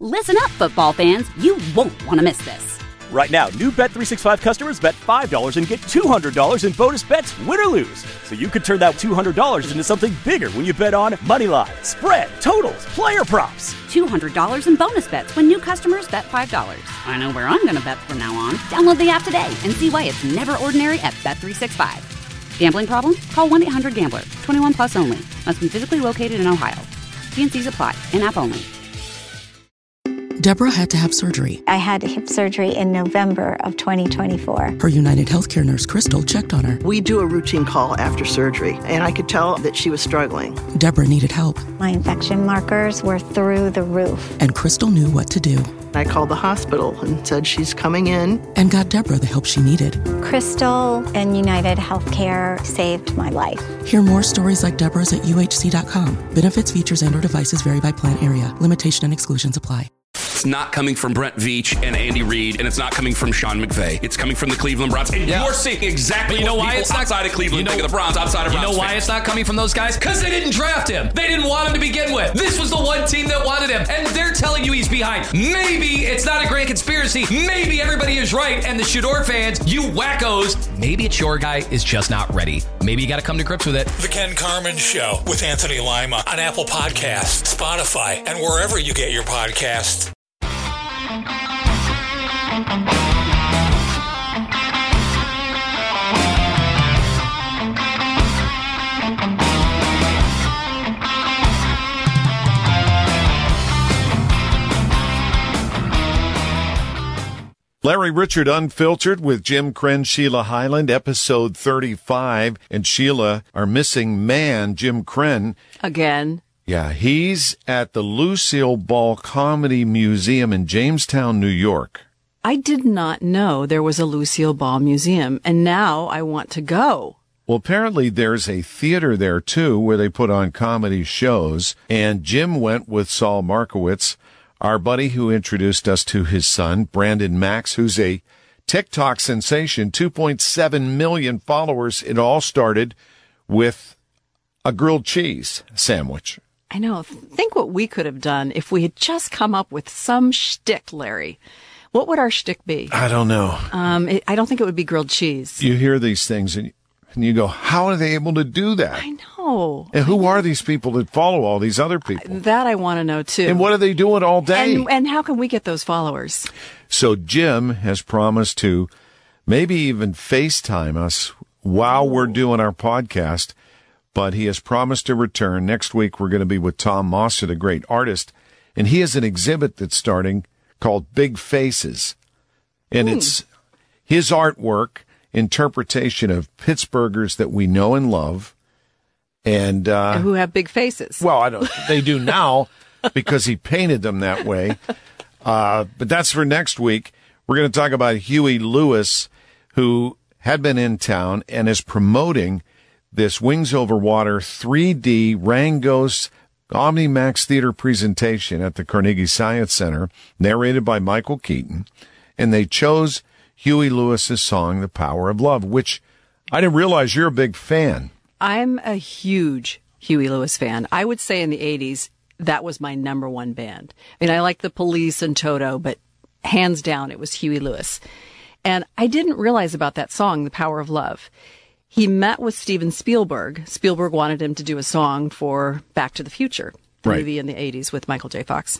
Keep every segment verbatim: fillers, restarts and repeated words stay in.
Listen up, football fans. You won't want to miss this. Right now, new Bet three sixty-five customers bet five dollars and get two hundred dollars in bonus bets, win or lose. So you could turn that two hundred dollars into something bigger when you bet on money line, spread, totals, player props. two hundred dollars in bonus bets when new customers bet five dollars. I know where I'm going to bet from now on. Download the app today and see why it's never ordinary at Bet three sixty-five. Gambling problem? Call one eight hundred gambler. twenty-one plus only. Must be physically located in Ohio. T and C's apply. In-app only. Deborah had to have surgery. I had hip surgery in November of twenty twenty-four. Her United Healthcare nurse, Crystal, checked on her. We do a routine call after surgery, and I could tell that she was struggling. Deborah needed help. My infection markers were through the roof. And Crystal knew what to do. I called the hospital and said she's coming in. And got Deborah the help she needed. Crystal and United Healthcare saved my life. Hear more stories like Deborah's at U H C dot com. Benefits, features, and or devices vary by plan area. Limitation and exclusions apply. It's not coming from Brent Veach and Andy Reid, and it's not coming from Sean McVay. It's coming from the Cleveland Browns. And yeah. you're seeing exactly you know what why it's outside not, of Cleveland you know, think of the Browns, outside of You Browns know why fans. it's not coming from those guys? Because they didn't draft him. They didn't want him to begin with. This was the one team that wanted him, and they're telling you he's behind. Maybe it's not a grand conspiracy. Maybe everybody is right, and the Shador fans, you wackos, maybe it's your guy is just not ready. Maybe you got to come to grips with it. The Ken Carman Show with Anthony Lima on Apple Podcasts, Spotify, and wherever you get your podcasts. Larry Richard Unfiltered with Jim Krenn, Sheila Hyland, episode thirty-five. And Sheila, our missing man, Jim Krenn. Again. Yeah, he's at the Lucille Ball Comedy Museum in Jamestown, New York. I did not know there was a Lucille Ball Museum, and now I want to go. Well, apparently there's a theater there, too, where they put on comedy shows. And Jim went with Saul Markowitz, our buddy who introduced us to his son, Brandon Max, who's a TikTok sensation, two point seven million followers. It all started with a grilled cheese sandwich. I know. Think what we could have done if we had just come up with some shtick, Larry. What would our shtick be? I don't know. Um, it, I don't think it would be grilled cheese. You hear these things and, and you go, how are they able to do that? I know. And who are these people that follow all these other people? That I want to know, too. And what are they doing all day? And, and how can we get those followers? So Jim has promised to maybe even FaceTime us while we're doing our podcast. But he has promised to return. Next week, we're going to be with Tom Mosser, the great artist. And he has an exhibit that's starting called Big Faces. And mm. it's his artwork, interpretation of Pittsburghers that we know and love. And, uh, and who have big faces. Well, I don't, they do now because he painted them that way. Uh, but that's for next week. We're going to talk about Huey Lewis, who had been in town and is promoting this Wings Over Water three D Rango's OmniMax Theater presentation at the Carnegie Science Center, narrated by Michael Keaton. And they chose Huey Lewis's song, The Power of Love, which I didn't realize you're a big fan. I'm a huge Huey Lewis fan. I would say in the eighties, that was my number one band. I mean, I like the Police and Toto, but hands down, it was Huey Lewis. And I didn't realize about that song, The Power of Love. He met with Steven Spielberg. Spielberg wanted him to do a song for Back to the Future, the right. movie in the eighties with Michael J. Fox.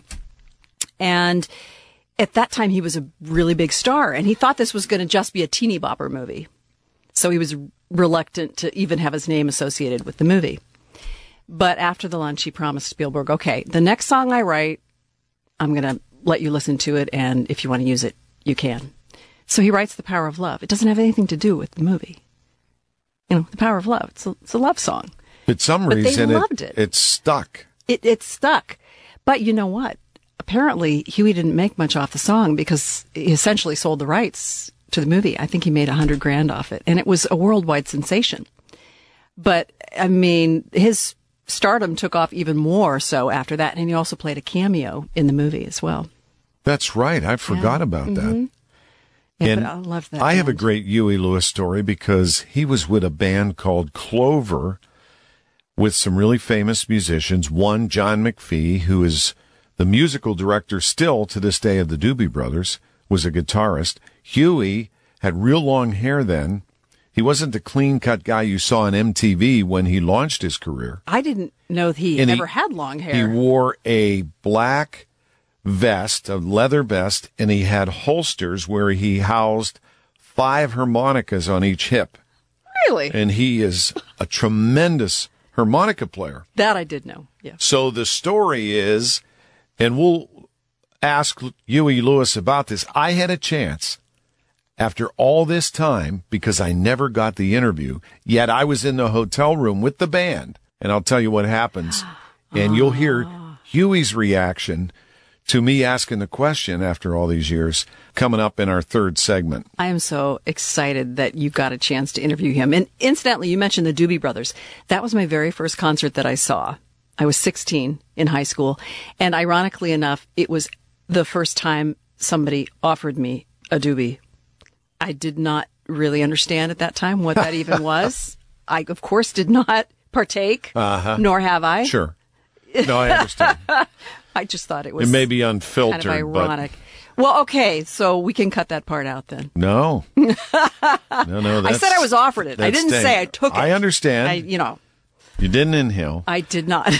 And at that time, he was a really big star, and he thought this was going to just be a teeny bopper movie. So he was reluctant to even have his name associated with the movie. But after the lunch, he promised Spielberg, okay, the next song I write, I'm going to let you listen to it, and if you want to use it, you can. So he writes The Power of Love. It doesn't have anything to do with the movie. You know, The Power of Love. It's a, it's a love song. For some but reason, they loved it, it. it stuck. It, it stuck. But you know what? Apparently, Huey didn't make much off the song because he essentially sold the rights to the movie. I think he made a hundred grand off it. And it was a worldwide sensation. But, I mean, his stardom took off even more so after that. And he also played a cameo in the movie as well. That's right. I forgot yeah. about mm-hmm. that. Yeah, and but I love that. I band. have a great Huey Lewis story because he was with a band called Clover with some really famous musicians. One, John McPhee, who is The musical director still to this day of the Doobie Brothers was a guitarist. Huey had real long hair then. He wasn't the clean-cut guy you saw on M T V when he launched his career. I didn't know he And ever he- had long hair. He wore a black vest, a leather vest, and he had holsters where he housed five harmonicas on each hip. Really? And he is a tremendous harmonica player. That I did know, yeah. So the story is, and we'll ask Huey Lewis about this, I had a chance after all this time, because I never got the interview, yet I was in the hotel room with the band, and I'll tell you what happens, and you'll hear Huey's reaction to me asking the question after all these years, coming up in our third segment. I am so excited that you got a chance to interview him. And incidentally, you mentioned the Doobie Brothers. That was my very first concert that I saw. I was sixteen in high school, and ironically enough, it was the first time somebody offered me a doobie. I did not really understand at that time what that even was. I, of course, did not partake, Uh-huh. nor have I. Sure. No, I understand. I just thought it was It may be unfiltered, kind of ironic. Well, okay, so we can cut that part out then. but no. No, no. I That's, said I was offered it. I that's didn't dang- say I took it. I understand. I, you know, You didn't inhale. I did not.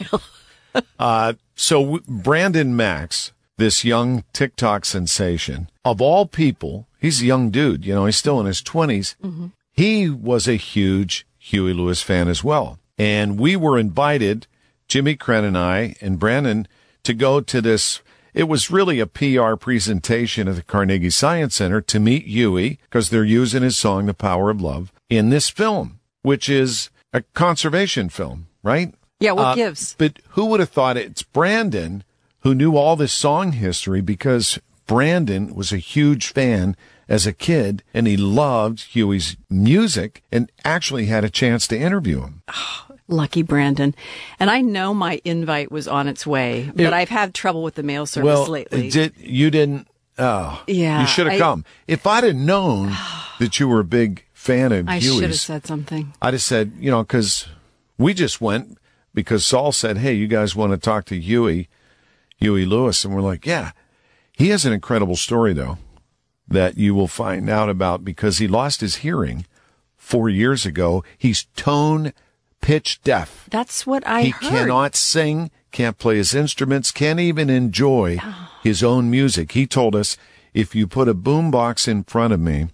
Uh, so w- Brandon Max, this young TikTok sensation, of all people, he's a young dude, you know, he's still in his twenties. Mm-hmm. He was a huge Huey Lewis fan as well. And we were invited, Jimmy Crenn and I and Brandon, to go to this. It was really a P R presentation at the Carnegie Science Center to meet Huey, because they're using his song, The Power of Love, in this film, which is a conservation film, right? Yeah, what Uh, gives? But who would have thought it's Brandon who knew all this song history, because Brandon was a huge fan as a kid, and he loved Huey's music and actually had a chance to interview him. Lucky Brandon. And I know my invite was on its way, but Yeah. I've had trouble with the mail service well, lately. Did, you didn't, oh, Yeah, you should have I- come. If I'd have known that you were a big fan of I should have Huey's, said something. I'd have said, you know, because we just went because Saul said, hey, you guys want to talk to Huey, Huey Lewis? And we're like, yeah. He has an incredible story, though, that you will find out about, because he lost his hearing four years ago. He's tone pitch deaf. That's what I he heard. cannot sing, can't play his instruments, can't even enjoy his own music. He told us, if you put a boombox in front of me,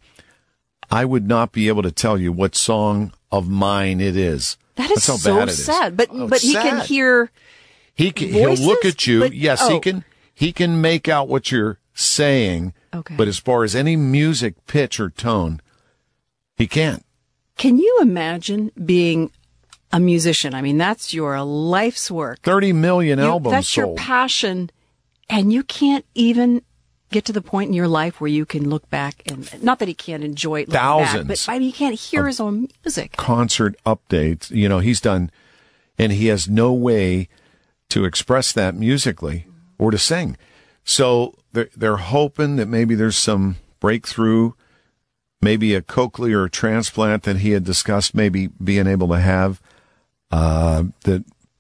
I would not be able to tell you what song of mine it is. That is That's how so bad it is. sad. But Oh, but he can sad. hear. He can, voices? he'll look at you. But- yes, oh. he can. He can make out what you're saying. Okay. But as far as any music pitch or tone, he can't. Can you imagine being a musician? I mean, that's your life's work. Thirty million You- albums that's your sold. passion, and you can't even get to the point in your life where you can look back and not that he can't enjoy it looking Thousands back, but I mean, he can't hear his own music. Concert updates. You know, he's done, and he has no way to express that musically or to sing. So they're, they're hoping that maybe there's some breakthrough, maybe a cochlear transplant that he had discussed, maybe being able to have, uh, that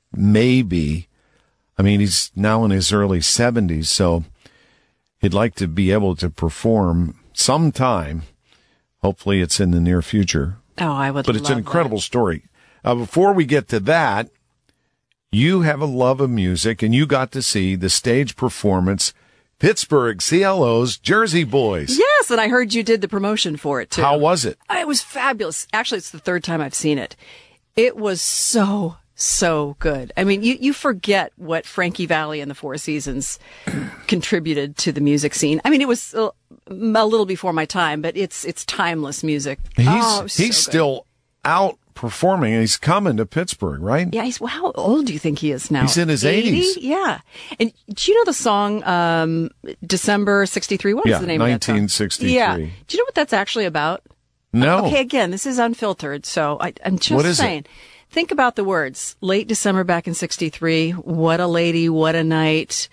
maybe, I mean, he's now in his early seventies, so he'd like to be able to perform sometime. Hopefully it's in the near future. Oh, I would. But it's an love incredible story. Uh, before we get to that, you have a love of music, and you got to see the stage performance, Pittsburgh C L O's Jersey Boys. that. Yes, and I heard you did the promotion for it too. How was it? It was fabulous. Actually, it's the third time I've seen it. It was so, so good. I mean, you, you forget what Frankie Valli and the Four Seasons contributed to the music scene. I mean, it was a, a little before my time, but it's it's timeless music. He's oh, it was he's so good. still out performing, and he's coming to Pittsburgh, right? Yeah, he's, well, how old do you think he is now? He's in his eighty? eighties. Yeah. And do you know the song um, December sixty-three? What was Yeah, the name of that song? nineteen sixty-three. Yeah. Do you know what that's actually about? No. Okay, again, this is unfiltered, so I, I'm just What is it? saying. Think about the words. Late December back in sixty-three. What a lady, what a night.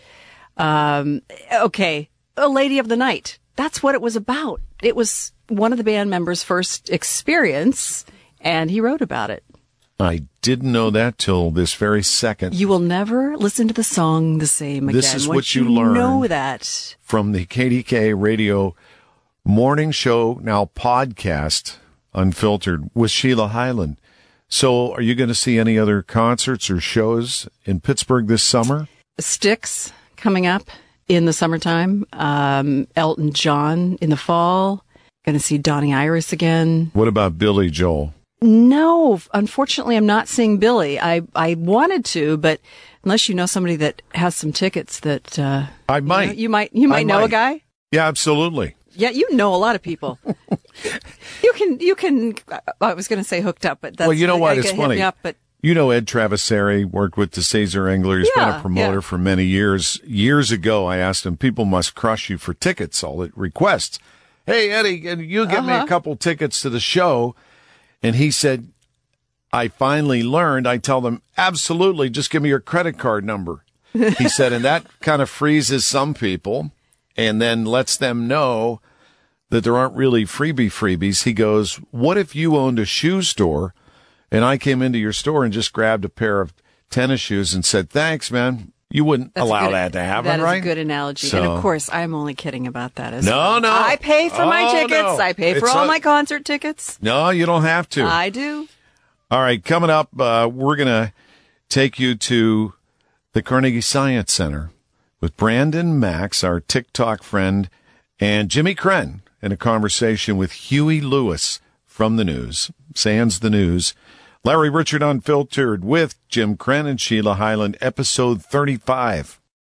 Um, okay, a lady of the night. That's what it was about. It was one of the band members' first experience, and he wrote about it. I didn't know that till this very second. You will never listen to the song the same again. This is Once what you, you learn. know that. From the K D K Radio Morning Show, now podcast, Unfiltered, with Sheila Hyland. So are you going to see any other concerts or shows in Pittsburgh this summer? Styx coming up in the summertime. Um, Elton John in the fall. Going to see Donnie Iris again. What about Billy Joel? No, unfortunately, I'm not seeing Billy. I, I wanted to, but unless you know somebody that has some tickets that uh, I might, you, know, you might, you might I know might. a guy. Yeah, absolutely. Yeah, you know a lot of people. you can, you can. I was going to say hooked up, but that's, well, you know what? I, I It's hit funny. Me up, but you know Ed Travisari worked with the Cesar Engler. He's yeah, been a promoter yeah. for many years. Years ago, I asked him, people must crush you for tickets, all the requests. Hey, Eddie, can you give uh-huh. me a couple tickets to the show? And he said, I finally learned, I tell them, absolutely, just give me your credit card number. He said, and that kind of freezes some people and then lets them know that there aren't really freebie freebies. He goes, what if you owned a shoe store and I came into your store and just grabbed a pair of tennis shoes and said, thanks, man. You wouldn't That's allow good, that to happen, that is right? a good analogy. So, and of course, I'm only kidding about that. As no, well. no. I pay for my oh, tickets. No. I pay for It's all a, my concert tickets. No, you don't have to. I do. All right, coming up, uh, we're going to take you to the Carnegie Science Center with Brandon Max, our TikTok friend, and Jimmy Crenn in a conversation with Huey Lewis from the news. Sans the News. Larry Richard Unfiltered with Jim Crenn and Sheila Hyland, episode thirty-five.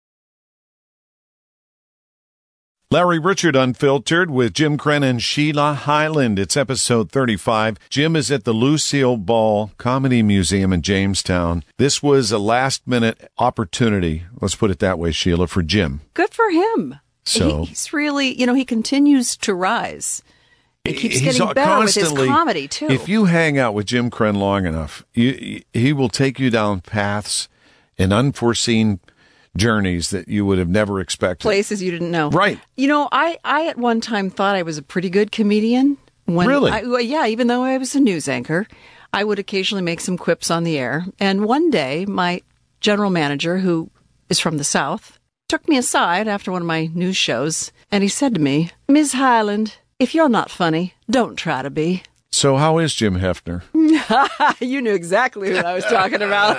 Larry Richard Unfiltered with Jim Crenn and Sheila Hyland. It's episode thirty-five. Jim is at the Lucille Ball Comedy Museum in Jamestown. This was a last-minute opportunity, let's put it that way, Sheila, for Jim. Good for him. So he, he's really, you know, he continues to rise. He keeps he's getting better with his constantly- comedy, too. If you hang out with Jim Crenn long enough, you, he will take you down paths and unforeseen journeys that you would have never expected. Places you didn't know. Right. You know, I, I at one time thought I was a pretty good comedian. When Really? I, well, yeah, even though I was a news anchor, I would occasionally make some quips on the air. And one day, my general manager, who is from the South, took me aside after one of my news shows, and he said to me, Miz Hyland, if you're not funny, don't try to be. So how is Jim Hefner? You knew exactly what I was talking about.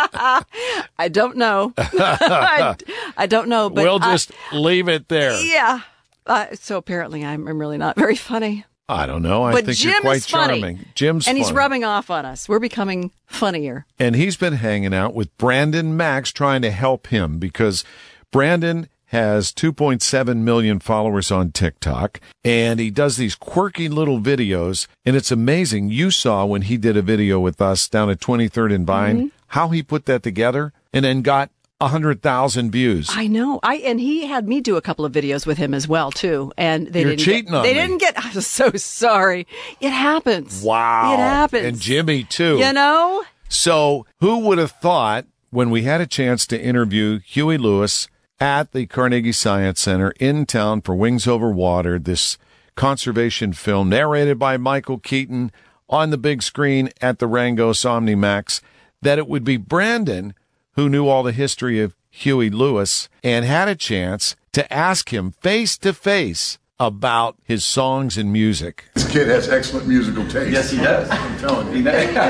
I don't know. I, I don't know. But we'll I- just leave it there. Yeah. Uh, so apparently I'm, I'm really not very funny. I don't know. I but think Jim you're quite is funny. charming. Jim's And he's funny. rubbing off on us. We're becoming funnier. And he's been hanging out with Brandon Max trying to help him because Brandon has two point seven million followers on TikTok, and he does these quirky little videos, and it's amazing. You saw when he did a video with us down at twenty-third and Vine, Mm-hmm. how he put that together and then got one hundred thousand views. I know. I and he had me do a couple of videos with him as well too. And they You're didn't cheating get, on They me. didn't get. I'm so sorry. It happens. Wow. It happens. And Jimmy, too. You know. So who would have thought when we had a chance to interview Huey Lewis at the Carnegie Science Center in town for Wings Over Water, this conservation film narrated by Michael Keaton on the big screen at the Rangos OmniMax, that it would be Brandon who knew all the history of Huey Lewis and had a chance to ask him face to face about his songs and music. This kid has excellent musical taste. Yes, he does. I'm telling you.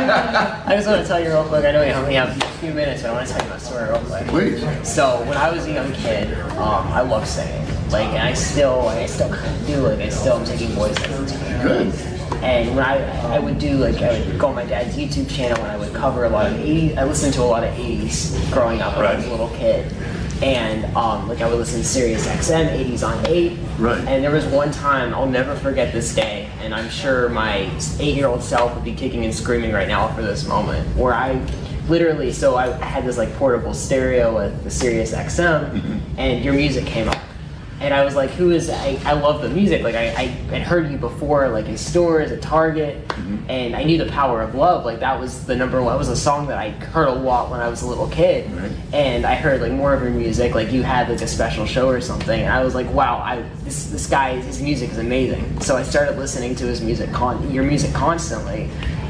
I just want to tell you real quick. I know you only have a few minutes, but I want to tell you my story real quick. Please. So when I was a young kid, um, I loved singing. Like, and I still, like, I still kind of do. Like, I still am taking voice lessons. Good. And when I, I would do, like, I would go on my dad's YouTube channel and I would cover a lot of eighties. I listened to a lot of eighties growing up when I was a little kid. And, um, like, I would listen to Sirius X M, eighties on eight. Right. And there was one time, I'll never forget this day, and I'm sure my eight-year-old self would be kicking and screaming right now for this moment, where I literally, so I had this, like, portable stereo with the Sirius X M, mm-hmm. and your music came up. And I was like, who is, I, I love the music. Like, I, I had heard you before, like, in stores, at Target, mm-hmm. and I knew The Power of Love. Like, that was the number one, that was a song that I heard a lot when I was a little kid. Right. And I heard, like, more of your music, like, you had, like, a special show or something. And I was like, wow, I, this this guy, his music is amazing. So I started listening to his music, con- your music constantly.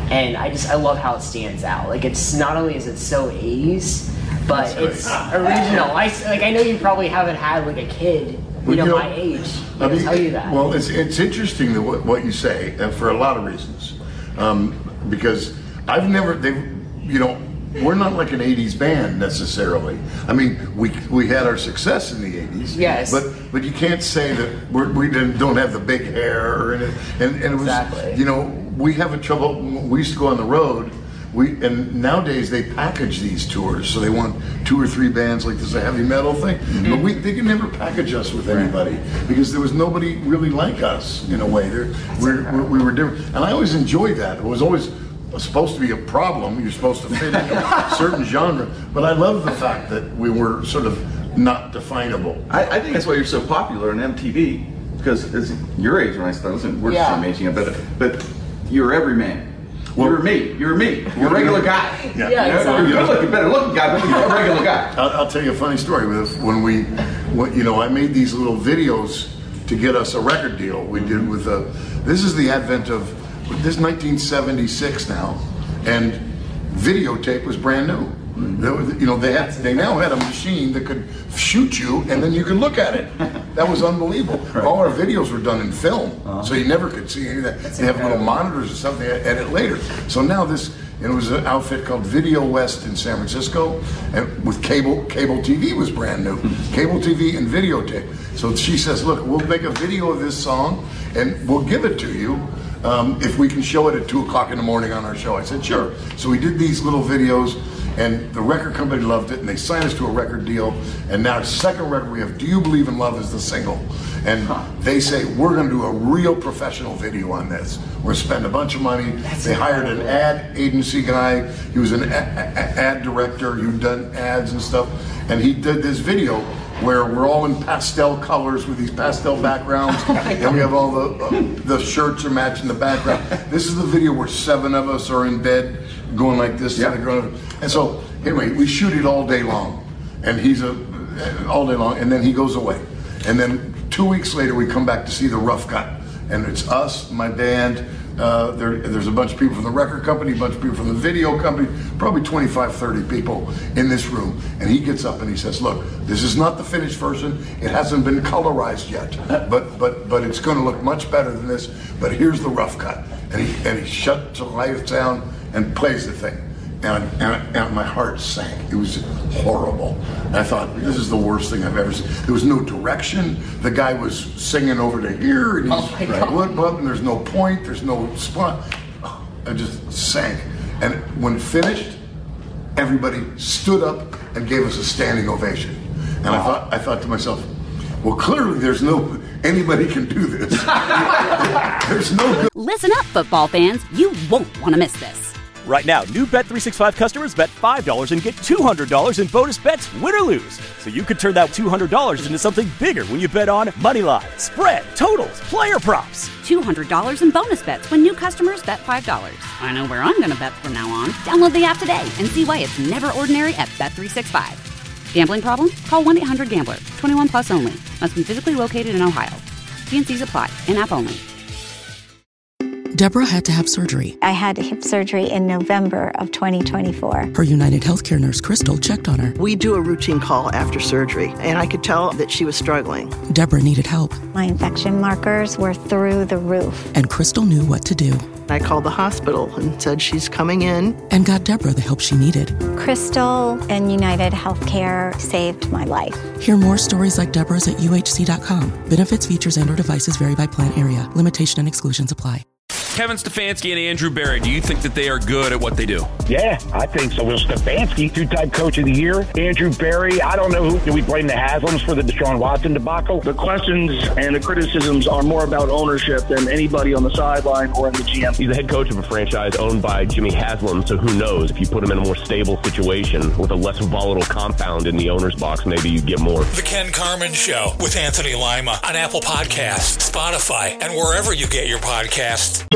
and I just I love how it stands out. Like it's not only is it so eighties, but it's original. I like I know you probably haven't had like a kid, you, well, know, you know, my age. I mean, tell you that. Well, it's it's interesting that what, what you say, and for a lot of reasons, um, because I've never they, you know. We're not like an eighties band necessarily. I mean, we we had our success in the eighties. Yes. But but you can't say that we're, we didn't, don't have the big hair or anything. And, and it was, exactly. You know, we have a trouble. We used to go on the road. We and nowadays they package these tours, so they want two or three bands like this, a heavy metal thing. Mm-hmm. But we they can never package us with anybody because there was nobody really like us in a way. There, we're, we're, we were different, and I always enjoyed that. It was always supposed to be a problem. You're supposed to fit into a certain genre, but I love the fact that we were sort of not definable. I, I think that's why you're so popular on M T V, because it's your age when I started. Listen, we're yeah. the same age, but but you're every man. Well, you're me. You're me. You're a regular guy. Yeah, yeah you know, exactly. You're looking better looking guy, but you're a regular guy. I'll, I'll tell you a funny story. With when we, when, you know, I made these little videos to get us a record deal. We did with a. This is the advent of. This is nineteen seventy-six now, and videotape was brand new. Mm-hmm. You know, they had they now had a machine that could shoot you, and then you could look at it. That was unbelievable. Right. All our videos were done in film, uh-huh. so you never could see any of that. That's they incredible. Have little monitors or something. They edit later. So now this, and it was an outfit called Video West in San Francisco, and with cable cable T V was brand new. Mm-hmm. Cable T V and videotape. So she says, "Look, we'll make a video of this song, and we'll give it to you." Um, if we can show it at two o'clock in the morning on our show. I said, sure. So we did these little videos, and the record company loved it, and they signed us to a record deal, and now the second record we have, Do You Believe in Love, is the single. And they say, we're going to do a real professional video on this. We're going to spend a bunch of money. That's they hired an ad agency guy. He was an a- a- ad director who'd done ads and stuff, and he did this video where we're all in pastel colors with these pastel backgrounds, and we have all the uh, the shirts are matching the background. This is the video where seven of us are in bed going like this yep. to the ground. And so anyway, we shoot it all day long, and he's a all day long, and then he goes away, and then two weeks later we come back to see the Rough Cut, and it's us, my band. Uh, there, there's a bunch of people from the record company, a bunch of people from the video company, probably twenty-five, thirty people in this room. And he gets up and he says, look, this is not the finished version. It hasn't been colorized yet, but but but it's going to look much better than this. But here's the Rough Cut. And he and he shuts the lights down and plays the thing. And, and, and my heart sank. It was horrible. And I thought, this is the worst thing I've ever seen. There was no direction. The guy was singing over to here, and he's oh right. what, what, and there's no point, there's no spot. Oh, I just sank. And when it finished, everybody stood up and gave us a standing ovation. And I thought, I thought to myself, well, clearly there's no anybody can do this. There's no good. Listen up, football fans. You won't want to miss this. Right now, new Bet three sixty-five customers bet five dollars and get two hundred dollars in bonus bets, win or lose. So you could turn that two hundred dollars into something bigger when you bet on Moneyline, spread, totals, player props. two hundred dollars in bonus bets when new customers bet five dollars. I know where I'm going to bet from now on. Download the app today and see why it's never ordinary at Bet three sixty-five. Gambling problem? Call one eight hundred gambler. twenty-one plus only. Must be physically located in Ohio. T and C's apply. In-app only. Deborah had to have surgery. I had hip surgery in November of twenty twenty-four. Her United Healthcare nurse, Crystal, checked on her. We do a routine call after surgery, and I could tell that she was struggling. Deborah needed help. My infection markers were through the roof. And Crystal knew what to do. I called the hospital and said she's coming in. And got Deborah the help she needed. Crystal and United Healthcare saved my life. Hear more stories like Deborah's at U H C dot com. Benefits, features, and or devices vary by plan area. Limitation and exclusions apply. Kevin Stefanski and Andrew Berry, do you think that they are good at what they do? Yeah, I think so. Will Stefanski, two-time coach of the year. Andrew Berry, I don't know who. Do we blame the Haslams for the Deshaun Watson debacle? The questions and the criticisms are more about ownership than anybody on the sideline or in the G M. He's the head coach of a franchise owned by Jimmy Haslam, so who knows? If you put him in a more stable situation with a less volatile compound in the owner's box, maybe you get more. The Ken Carman Show with Anthony Lima on Apple Podcasts, Spotify, and wherever you get your podcasts.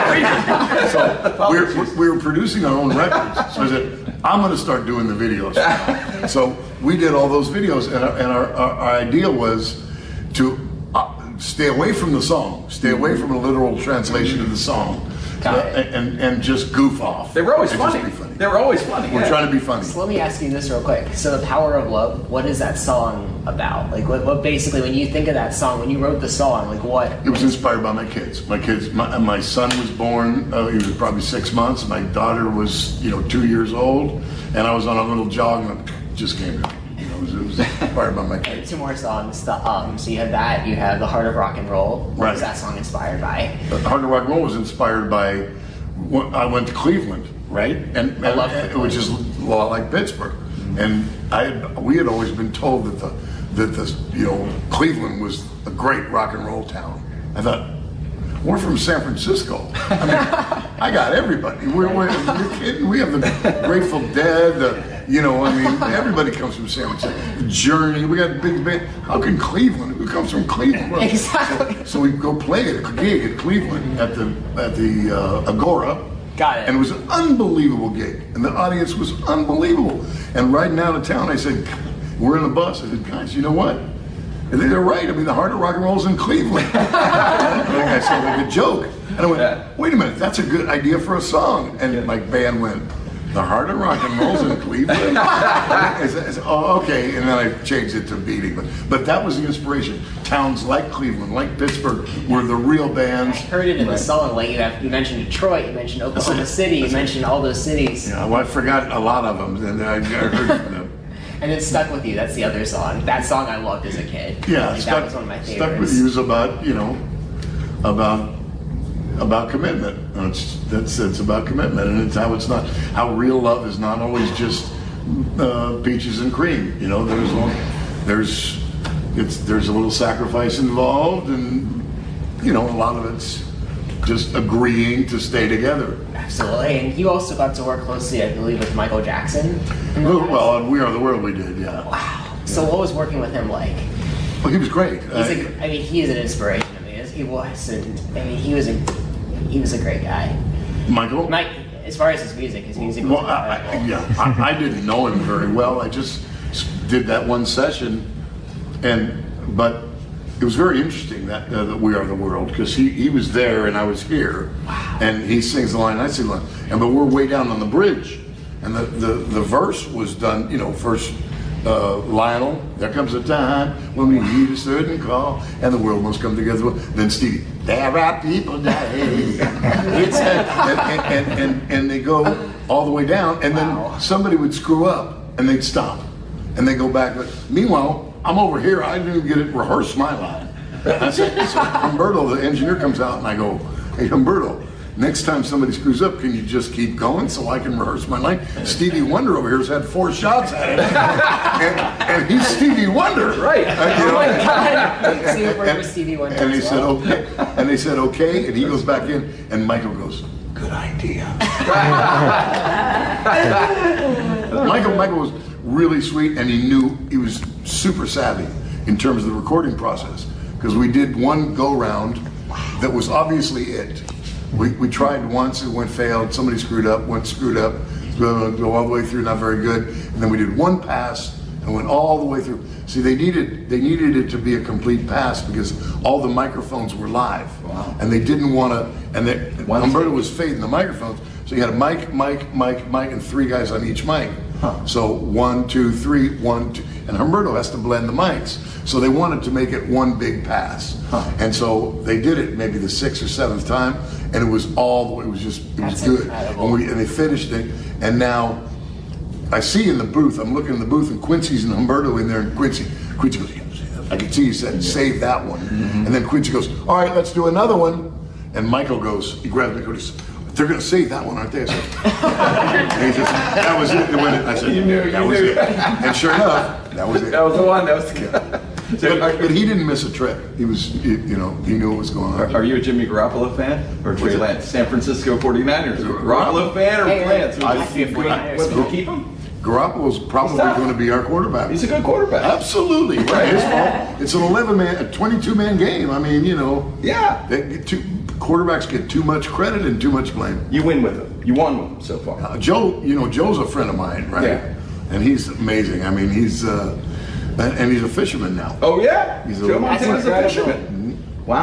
So we were, we were producing our own records. So I said, I'm going to start doing the videos. So we did all those videos, and our, and our, our, our idea was to uh, stay away from the song, stay away from a literal translation of the song, uh, and and just goof off. They were always and funny. Just be funny. They were always funny. We're yeah. trying to be funny. So let me ask you this real quick. So the Power of Love, what is that song about? Like, what, what basically, when you think of that song, when you wrote the song, like what? It was inspired by my kids. My kids, my, my son was born, uh, he was probably six months. My daughter was, you know, two years old. And I was on a little jog and it just came to me. You know, it was, it was inspired by my kids. Two more songs. The, um, so you have that, you have The Heart of Rock and Roll. What Right. was that song inspired by? The Heart of Rock and Roll was inspired by, when I went to Cleveland, right? And, I love and which is a lot like Pittsburgh. And I had, we had always been told that the, that the, you know, Cleveland was a great rock and roll town. I thought, we're from San Francisco. I mean, I got everybody. We're, we're, you're kidding? We have the Grateful Dead, the, you know, I mean, everybody comes from San Francisco. Journey, we got big band. How can Cleveland? Who comes from Cleveland? Exactly. So, so we go play at a gig at Cleveland at the at the uh, Agora. Got it. And it was an unbelievable gig, and the audience was unbelievable. And riding out of town, I said, we're in the bus. I said, guys, you know what? And they're right. I mean, the Heart of Rock and Roll's in Cleveland. I said like a joke. And I went, wait a minute, that's a good idea for a song. And my band went, the Heart of Rock and Roll's in Cleveland? I said, I said, oh, okay. And then I changed it to Beating. But, but that was the inspiration. Towns like Cleveland, like Pittsburgh, were the real bands. I heard it in the song. Like you, have, you mentioned Detroit, you mentioned Oklahoma City, you mentioned all those cities. Yeah, well, I forgot a lot of them. And I, I heard them. And it stuck with you. That's the other song. That song I loved as a kid. Yeah, like, stuck, that was one of my favorites. stuck with you is about, you know, about about commitment. It's that's it's about commitment, and it's how it's not how real love is not always just uh, peaches and cream. You know, there's there's it's there's a little sacrifice involved, and you know, a lot of it's just agreeing to stay together. Absolutely, and you also got to work closely, I believe, with Michael Jackson. Well, on We Are the World, we did, yeah. Wow. So what was working with him like? Well, he was great. He's Uh, a, I mean, he is an inspiration to me. He was, and I mean, he was a he was a great guy. Michael? Mike, as far as his music, his music was Well, I, I, yeah, I, I didn't know him very well. I just did that one session, and but it was very interesting that, uh, that We Are the World, because he, he was there and I was here. Wow. And he sings the line, I sing the line, and but we're way down on the bridge, and the, the, the verse was done, you know, first uh, Lionel, there comes a time when we need a certain call, and the world must come together. Then Stevie, there are people dying. It's a, and, and, and, and, and they go all the way down, and then somebody would screw up, and they'd stop, and they go back. But meanwhile, I'm over here, I didn't even get it rehearsed my line. I said, so Humberto, the engineer, comes out, and I go, hey, Humberto, next time somebody screws up, can you just keep going so I can rehearse my line? Stevie Wonder over here has had four shots at it. and, and he's Stevie Wonder. Right. Uh, you Oh know, my God. And, So you and, worked and, with Stevie Wonder and they as said, well. okay. And they said, okay. And he goes back in, and Michael goes, good idea. Michael, Michael was really sweet, and he knew, he was super savvy in terms of the recording process, because we did one go-round that was obviously it. We, we tried once, it went failed, somebody screwed up, went screwed up, go all the way through, not very good, and then we did one pass and went all the way through. See, they needed they needed it to be a complete pass because all the microphones were live, wow. And they didn't want to, and they, Humberto was fading the microphones, so you had a mic, mic, mic, mic, and three guys on each mic. Huh. So one, two, three, one, two, and Humberto has to blend the mics. So they wanted to make it one big pass, huh. And so they did it maybe the sixth or seventh time, and it was all the way. It was just it That's was good, incredible. and, we, and they finished it, and now. I see in the booth, I'm looking in the booth, and Quincy's and Humberto in there, and Quincy, Quincy goes, I can see he said, save that one. Mm-hmm. And then Quincy goes, all right, let's do another one. And Michael goes, he grabs me, and goes, they're going to save that one, aren't they? I said, and he says, that was it. And when it I said, You knew, that you was knew. it. And sure enough, that was it. That was the one, that was the good. But, but he didn't miss a trick. He was, you know, he knew what was going on. Are, are you a Jimmy Garoppolo fan or Trey Lance? San Francisco forty-niners. Garoppolo fan or Lance? I think we'll keep him. Garoppolo's probably going to be our quarterback. He's a good quarterback. Absolutely, right? His fault. It's an eleven man, a twenty-two man game. I mean, you know. Yeah. They get too, quarterbacks get too much credit and too much blame. You win with him. You won with him so far. Uh, Joe, you know, Joe's a friend of mine, right? Yeah. And he's amazing. I mean, he's uh, and, and he's a fisherman now. Oh yeah. He's Joe a, Montana's a fisherman. Wow.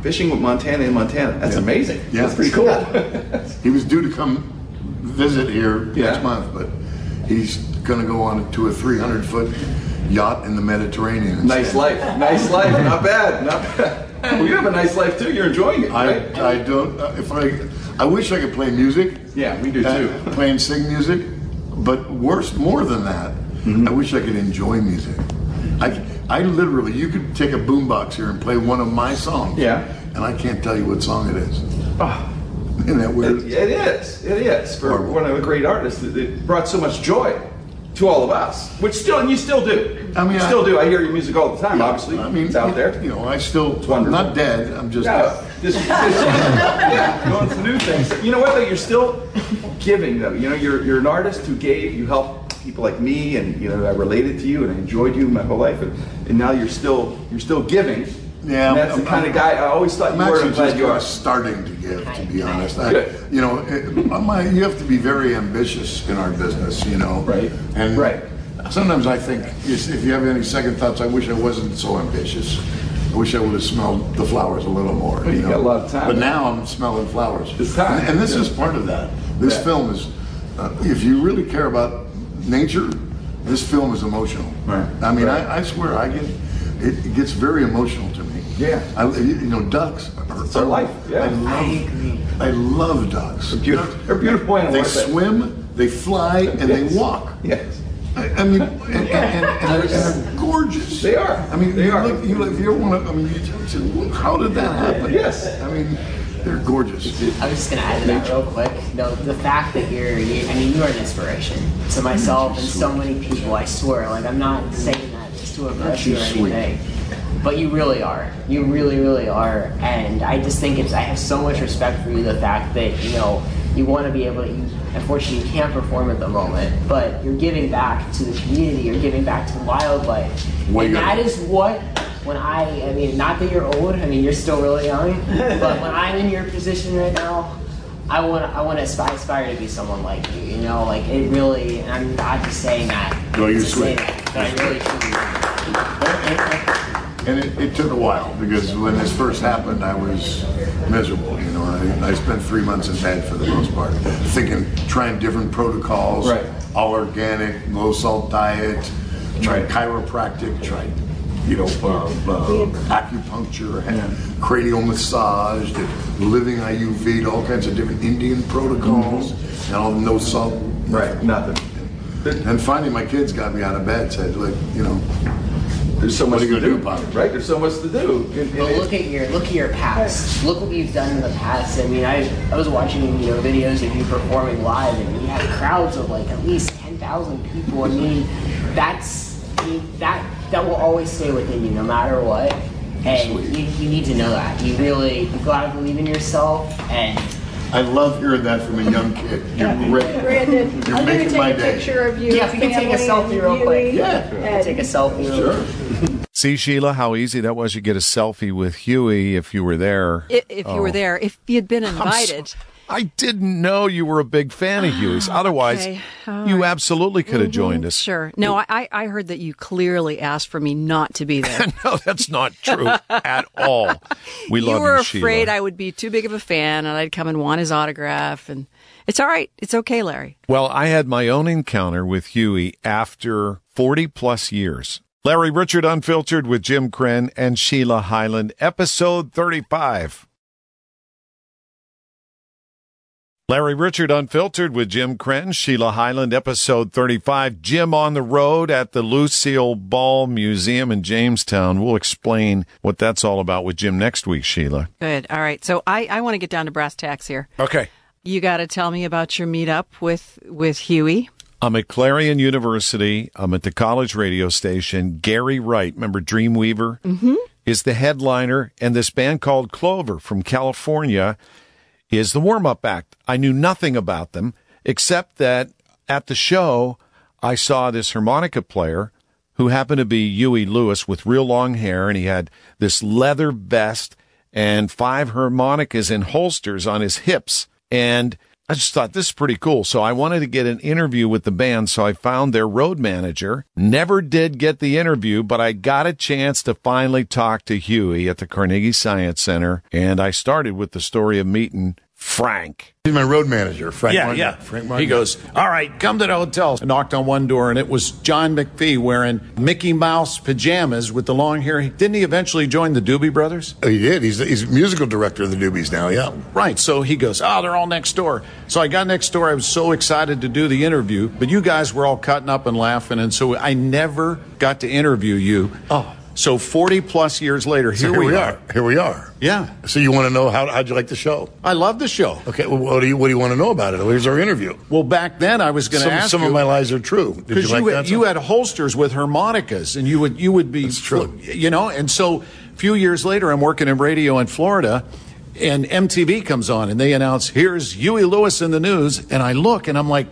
fishing with Montana in Montana. That's Yeah. amazing. Yeah. That's pretty cool. He was due to come visit here Yeah. next month, but he's going to go on to a three hundred foot yacht in the Mediterranean. Nice life. Nice life. Not bad. Not bad. Well, you have a nice life too. You're enjoying it, right? I, I don't. Uh, if I, I wish I could play music. Yeah, we do too. Uh, play and sing music, but worse, more than that, Mm-hmm. I wish I could enjoy music. I, I literally, you could take a boombox here and play one of my songs. Yeah. And I can't tell you what song it is. Oh, Isn't that weird? it, it is. It is. For one of the great artists, it, it brought so much joy to all of us. Which still, and you still do. I mean, you I- still do. I hear your music all the time. Yeah, Obviously, I mean, it's out there. You know, I still, It's wonderful. I'm not dead. I'm just. No, this, this, yeah, going to new things. You know what? Though you're still giving, though. You know, you're you're an artist who gave. You helped people like me, and you know, I related to you, and I enjoyed you my whole life, and, and now you're still you're still giving. Yeah, and that's I'm- the kind I'm- of guy I always thought I'm you were. actually I'm glad just you kind are. of starting to give, to be honest. I, Good. you know, it, my, you have to be very ambitious in our business, you know. Right. And Right. sometimes I think, if if you have any second thoughts, I wish I wasn't so ambitious. I wish I would have smelled the flowers a little more. Well, you know? got a lot of time. But now I'm smelling flowers. It's time. And, and this Yeah. is part of that. This Yeah. film is, uh, if you really care about nature, this film is emotional. Right. I mean, Right. I, I swear, I get, it, it gets very emotional to me. Yeah. I, you know, ducks are, It's our life. Yeah. I love, I love ducks. They're beautiful. They're beautiful animals. They aren't they? swim, they fly, and Yes. they walk. Yes. I, I mean, and, and, and, and, they're, and they're gorgeous. They are. I mean, They you are. look, you look, if you ever want to, I mean, you just, look, how did that happen? Yes. I mean, they're gorgeous. I was just gonna add to that real quick. No, the fact that you're, you, I mean, you are an inspiration to myself and so many people. I swear, like I'm not saying that just to impress you or Sweet. anything, but you really are. You really, really are. And I just think it's. I have so much respect for you. The fact that you know you want to be able to. You, unfortunately, you can't perform at the moment, but you're giving back to the community. You're giving back to wildlife, Way and good. that is what. When I, I mean, not that you're old, I mean, you're still really young, but when I'm in your position right now, I want to, I want to aspire, aspire to be someone like you, you know, like it really, and I'm not just saying that No, you're to say sweet. that, but I really truly And it, it took a while because when this first happened, I was miserable. You know, I, I spent three months in bed for the most part, thinking, trying different protocols, Right. all organic, low salt diet, tried chiropractic, tried, you know, uh, uh, acupuncture, and cranial massage, did living I U V, all kinds of different Indian protocols, and all no salt. Right. Nothing. And finally, my kids got me out of bed. Said, "Look, you know, There's so What much are you to gonna do, do about it? right? There's so much to do. And- and But it- look at your look at your past. Look what you've done in the past. I mean, I I was watching you know videos of you performing live, and you had crowds of like at least ten thousand people. I mean, that's I mean, that that will always stay within you no matter what. And you, you need to know that. You really you gotta believe in yourself. And I love hearing that from a young kid. You're great. Brandon, You're I'm going to making my take a day. picture of you. yeah, if we can take a family, selfie real and quick. Huey, Yeah. Take a selfie. real Sure. quick. See, Sheila, how easy that was. You get a selfie with Huey if you were there. If, if you Oh. were there, if you had been I'm so- invited. I didn't know you were a big fan of Huey's. Otherwise, Okay. All you right. absolutely could have joined us. Sure. No, I, I heard that you clearly asked for me not to be there. No, that's not true at all. We you love were you, afraid Sheila. I would be too big of a fan and I'd come and want his autograph. And it's all right. It's okay, Larry. Well, I had my own encounter with Huey after forty plus years. Larry Richard Unfiltered with Jim Crenn and Sheila Hyland, episode thirty-five. Larry Richard Unfiltered with Jim Crenn, Sheila Hyland, episode thirty-five. Jim on the road at the Lucille Ball Museum in Jamestown. We'll explain what that's all about with Jim next week, Sheila. Good. All right. So I, I want to get down to brass tacks here. Okay. You got to tell me about your meetup with, with Huey. I'm at Clarion University. I'm at the college radio station. Gary Wright, remember Dreamweaver, Mm-hmm. is the headliner, and this band called Clover from California is the warm-up act. I knew nothing about them, except that at the show, I saw this harmonica player who happened to be Huey Lewis with real long hair, and he had this leather vest and five harmonicas in holsters on his hips. And I just thought this is pretty cool. So I wanted to get an interview with the band, so I found their road manager. Never did get the interview, but I got a chance to finally talk to Huey at the Carnegie Science Center, and I started with the story of meeting Frank. He's my road manager, Frank Yeah, Martin. yeah. Frank Martin. He goes, all right, come to the hotel. I knocked on one door, and it was John McPhee wearing Mickey Mouse pajamas with the long hair. Didn't he eventually join the Doobie Brothers? Oh, he did. He's he's musical director of the Doobies now, yeah. Right, so he goes, oh, they're all next door. So I got next door. I was so excited to do the interview, but you guys were all cutting up and laughing, and so I never got to interview you. Oh. So forty plus years later, here, So here we, we are. are. Here we are. Yeah. So you want to know how how'd you like the show? I love the show. Okay, well, what do you what do you want to know about it? Here's our interview. Well, back then I was going to Some, ask some you, of my lies are true. Did because you like you, that? had, you had holsters with harmonicas, and you would you would be That's true. You know, and so a few years later, I'm working in radio in Florida, and M T V comes on, and they announce, "Here's Huey Lewis in the news," and I look, and I'm like,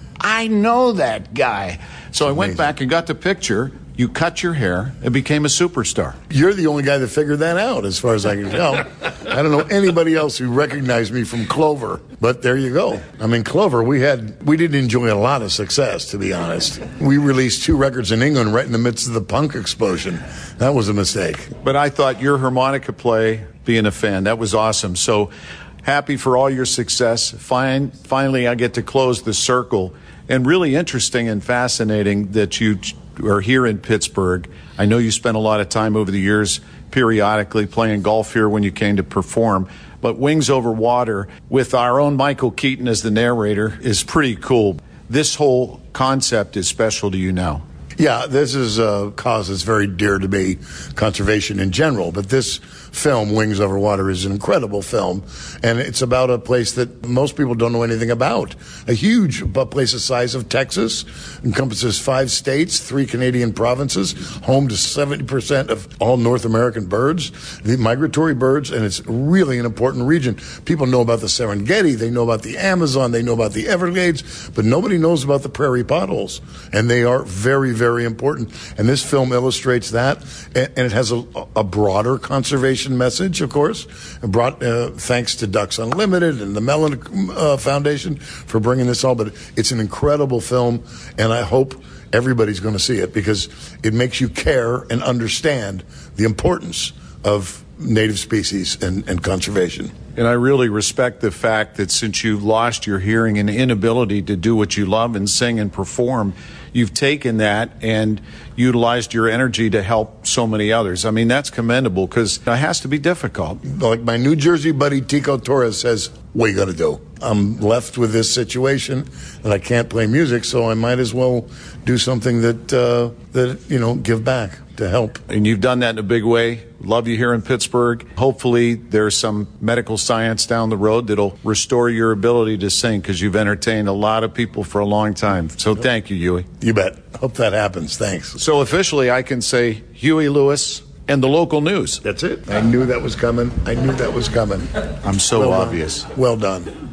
I know that guy. So I went back and got the picture. You cut your hair and became a superstar. You're the only guy that figured that out, as far as I can tell. I don't know anybody else who recognized me from Clover, but there you go. I mean, Clover, we had we didn't enjoy a lot of success, to be honest. We released two records in England right in the midst of the punk explosion. That was a mistake. But I thought your harmonica play, being a fan, that was awesome. So happy for all your success. Fine, finally, I get to close the circle. And really interesting and fascinating that you are here in Pittsburgh. I know you spent a lot of time over the years periodically playing golf here when you came to perform. But Wings Over Water, with our own Michael Keaton as the narrator, is pretty cool. This whole concept is special to you now. Yeah, this is a cause that's very dear to me, conservation in general. But this film, Wings Over Water, is an incredible film. And it's about a place that most people don't know anything about. A huge place the size of Texas, encompasses five states, three Canadian provinces, home to seventy percent of all North American birds, the migratory birds, and it's really an important region. People know about the Serengeti, they know about the Amazon, they know about the Everglades, but nobody knows about the prairie potholes. And they are very, very very important. And this film illustrates that, and, and it has a, a broader conservation message, of course, and brought uh, thanks to Ducks Unlimited and the Mellon uh, Foundation for bringing this all. But it's an incredible film, and I hope everybody's going to see it because it makes you care and understand the importance of native species and, and conservation. And I really respect the fact that since you lost your hearing and inability to do what you love and sing and perform, you've taken that and utilized your energy to help so many others. I mean, that's commendable because it has to be difficult. Like my New Jersey buddy Tico Torres says, what you got to do? I'm left with this situation and I can't play music, so I might as well do something that, uh, that you know, give back to help. And you've done that in a big way. Love you here in Pittsburgh. Hopefully there's some medical science down the road that'll restore your ability to sing because you've entertained a lot of people for a long time. So thank you, Huey. You bet. Hope that happens. Thanks. So officially I can say Huey Lewis and the local news. That's it. I knew that was coming. I knew that was coming. I'm so well obvious. Done. Well done.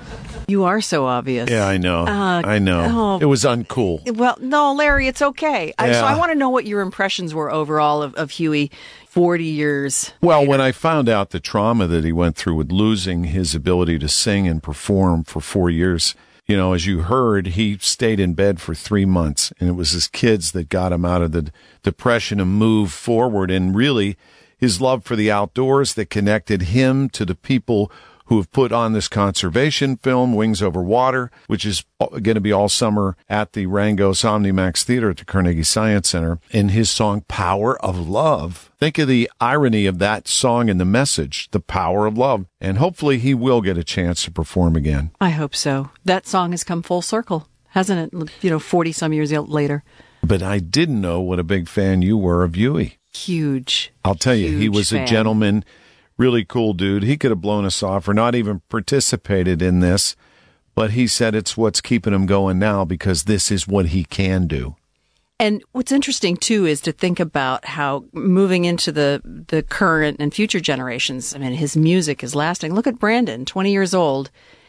You are so obvious. Yeah, I know. Uh, I know. oh. It was uncool. Well, no, Larry, it's okay. I, so Yeah. I want to know what your impressions were overall of, of Huey forty years. Well, when I found out the trauma that he went through with losing his ability to sing and perform for four years, you know, as you heard, he stayed in bed for three months, and it was his kids that got him out of the depression and moved forward. And really, his love for the outdoors that connected him to the people who have put on this conservation film, Wings Over Water, which is going to be all summer at the Rangos Omnimax Theater at the Carnegie Science Center, in his song, Power of Love. Think of the irony of that song and the message, the power of love. And hopefully he will get a chance to perform again. I hope so. That song has come full circle, hasn't it? You know, forty-some years later. But I didn't know what a big fan you were of Huey. Huge. I'll tell you, huge he was fan. a gentleman. Really cool dude. He could have blown us off or not even participated in this, but he said it's what's keeping him going now because this is what he can do. And what's interesting, too, is to think about how moving into the, the current and future generations, I mean, his music is lasting. Look at Brandon, twenty years old,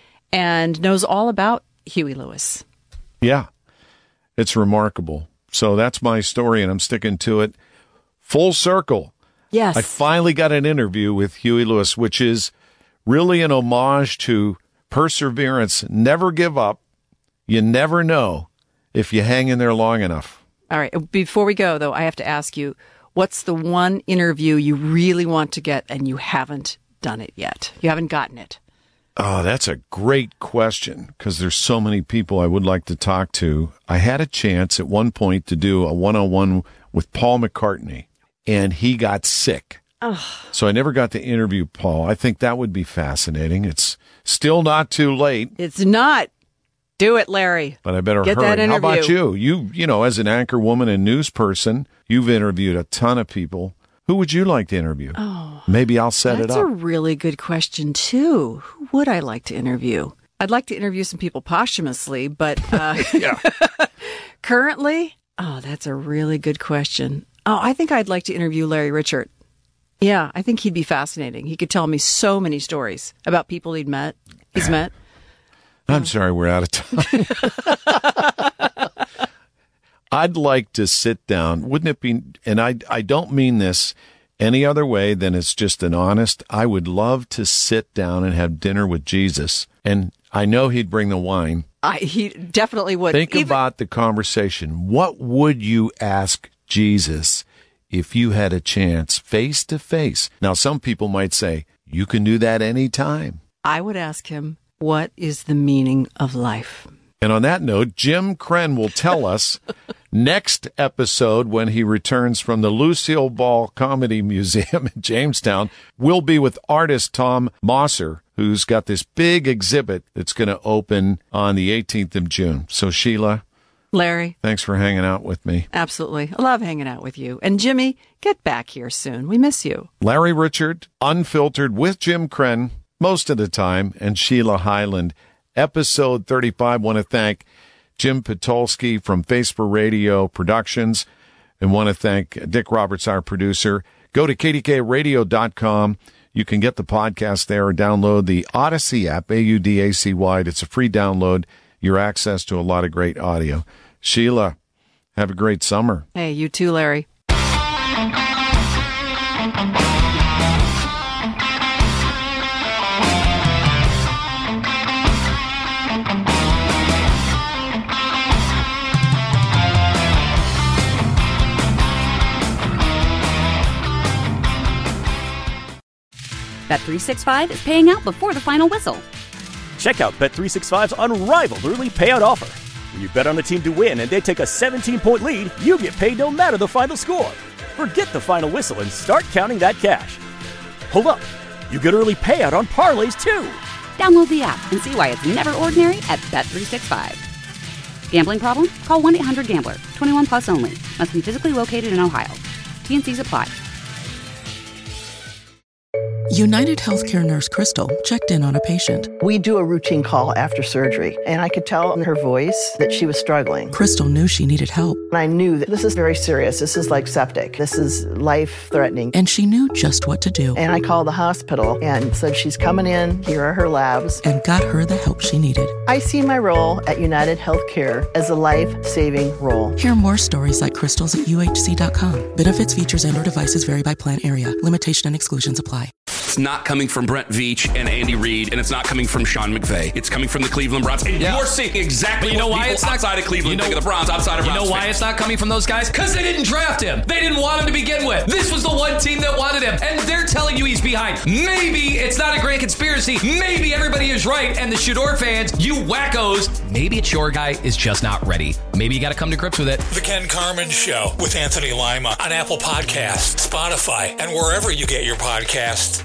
and knows all about Huey Lewis. Yeah, it's remarkable. So that's my story, and I'm sticking to it. Full circle. Yes. I finally got an interview with Huey Lewis, which is really an homage to perseverance, never give up. You never know if you hang in there long enough. All right. Before we go, though, I have to ask you, what's the one interview you really want to get and you haven't done it yet? You haven't gotten it. Oh, that's a great question because there's so many people I would like to talk to. I had a chance at one point to do a one-on-one with Paul McCartney, and he got sick. Ugh. So I never got to interview Paul. I think that would be fascinating. It's still not too late. It's not. Do it, Larry. But I better Get hurry. that interview. How about you? You, you know, as an anchor woman and news person, you've interviewed a ton of people. Who would you like to interview? Oh, maybe I'll set it that's up. a really good question, too. Who would I like to interview? I'd like to interview some people posthumously, but uh, yeah. currently, oh, that's a really good question. Oh, I think I'd like to interview Larry Richert. Yeah, I think he'd be fascinating. He could tell me so many stories about people he'd met. He's met. I'm sorry, we're out of time. I'd like to sit down. Wouldn't it be, and I, I don't mean this any other way than it's just an honest, I would love to sit down and have dinner with Jesus. And I know he'd bring the wine. I, he definitely would. Think Even, about the conversation. What would you ask Jesus if you had a chance face to face? Now, some people might say, you can do that anytime. I would ask him, what is the meaning of life? And on that note, Jim Krenn will tell us next episode when he returns from the Lucille Ball Comedy Museum in Jamestown. We'll be with artist Tom Mosser, who's got this big exhibit that's going to open on the eighteenth of June. So, Sheila, Larry, thanks for hanging out with me. Absolutely. I love hanging out with you. And Jimmy, get back here soon. We miss you. Larry Richert, Unfiltered with Jim Krenn, most of the time, and Sheila Hyland. Episode thirty-five. Want to thank Jim Patolsky from Face for Radio Productions and want to thank Dick Roberts, our producer. Go to K D K radio dot com. You can get the podcast there or download the Odyssey app, A U D A C Y. It's a free download. Your access to a lot of great audio. Sheila, have a great summer. Hey, you too, Larry. Bet three sixty-five is paying out before the final whistle. Check out Bet three sixty-five's unrivaled early payout offer. When you bet on a team to win and they take a seventeen-point lead, you get paid no matter the final score. Forget the final whistle and start counting that cash. Hold up. You get early payout on parlays, too. Download the app and see why it's never ordinary at Bet three sixty-five. Gambling problem? Call one eight hundred gambler. twenty-one plus only. Must be physically located in Ohio. T and C's apply. United Healthcare nurse Crystal checked in on a patient. We do a routine call after surgery, and I could tell in her voice that she was struggling. Crystal knew she needed help. And I knew that this is very serious. This is like septic. This is life-threatening. And she knew just what to do. And I called the hospital and said, she's coming in. Here are her labs. And got her the help she needed. I see my role at United Healthcare as a life-saving role. Hear more stories like Crystal's at U H C dot com. Benefits, features, and or devices vary by plan area. Limitation and exclusions apply. It's not coming from Brent Veach and Andy Reid, and it's not coming from Sean McVay. It's coming from the Cleveland Browns. And yeah. you're seeing exactly but you know what why people it's not, outside of Cleveland you know, think of the Browns, outside of You Browns know why fans. it's not coming from those guys? Because they didn't draft him. They didn't want him to begin with. This was the one team that wanted him, and they're telling you he's behind. Maybe it's not a grand conspiracy. Maybe everybody is right, and the Shador fans, you wackos, maybe it's your guy is just not ready. Maybe you got to come to grips with it. The Ken Carman Show with Anthony Lima on Apple Podcasts, Spotify, and wherever you get your podcasts.